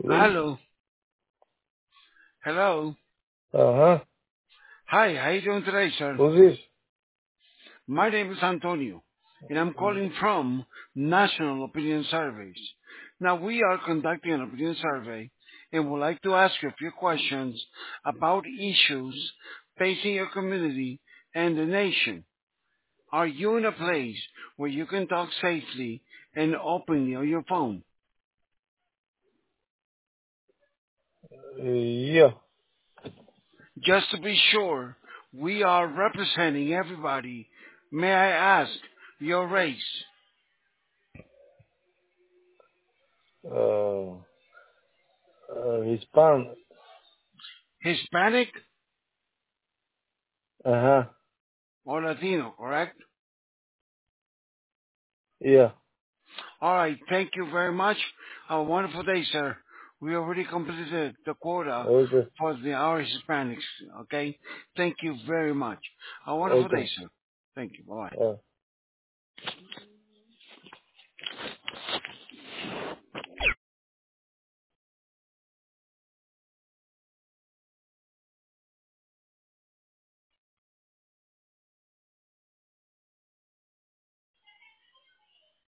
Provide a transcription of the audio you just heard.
Please? Hello. Hello. Uh-huh. Hi, how you doing today, sir? Who's this? My name is Antonio, and I'm calling from National Opinion Surveys. Now, we are conducting an opinion survey and would like to ask you a few questions about issues facing your community and the nation. Are you in a place where you can talk safely and openly on your phone? Yeah. Just to be sure, we are representing everybody. May I ask your race? Uh, Hispan. Hispanic Uh-huh. or Latino, correct? Yeah. All right. Thank you very much. Have a wonderful day, sir. We already completed the quota Okay. for our Hispanics. Okay. Thank you very much. A wonderful day, Okay. sir. Thank you. Bye. Uh.